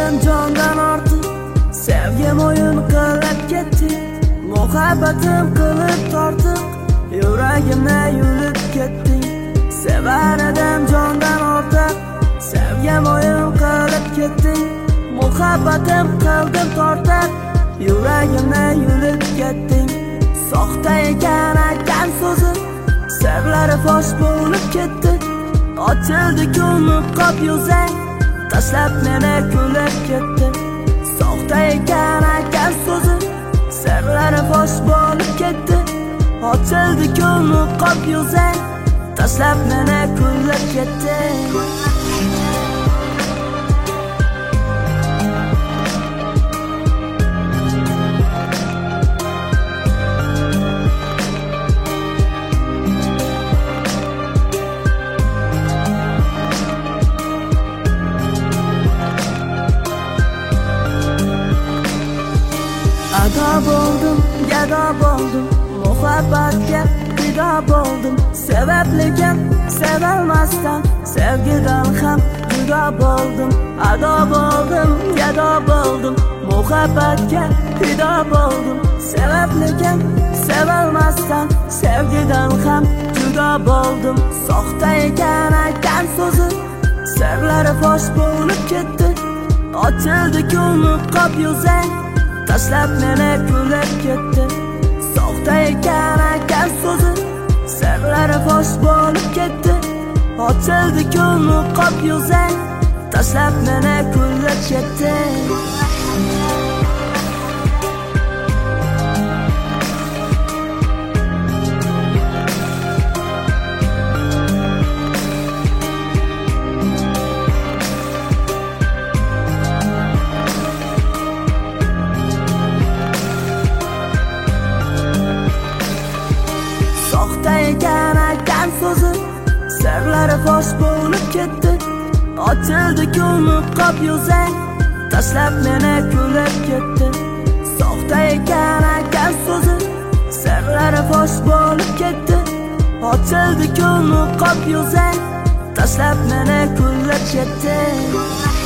Sevaradim jondan ortiq, sevgim o'yin qilib ketdi. Muhabbatim qilib tortiq, yuragimni yulib ketding. Sevaradim jondan ortiq, sevgim o'yin qilib ketding. Muhabbatim qildim tortiq, yuragimni yulib ketding. Soxta ekan so'zi, sirlari fosh bo'lib ketdi. Ochildi ko'mib qop yuzang, tashlab meni kulib ketdi. Soxta ekan so'zi, sirlari fosh bo'lib ketdi. Ochildi ko'mib qop yuzang, tashlab meni kulib ketdi. Ado bo'ldim, gado bo'ldim, muhabbatga fido bo'ldim. Sababligim sevilmasdan, sevgidan ham judo bo'ldim. Ado bo'ldim, gado bo'ldim, muhabbatga fido bo'ldim. Sababligim sevilmasdan, sevgidan ham judo bo'ldim. Soxta ekan so'zi, sirlari fosh bo'lib ketdi. Ochildi ko'mib qop yuzang, tashlab meni kulib ketdi. Soxta ekan so'zi, sirlari fosh bo'lib ketdi. Ochildi ko'mib qop yuzang, tashlab meni kulib ketdi. Soxta ekan so'zi, sirlari fosh bo'lib ketdi. Ochildi ko'mib qop yuzang, tashlab meni kulib ketdi. Soxta ekan so'zi, sirlari fosh bo'lib ketdi. Ochildi ko'mib qop yuzang, tashlab meni kulib ketdi.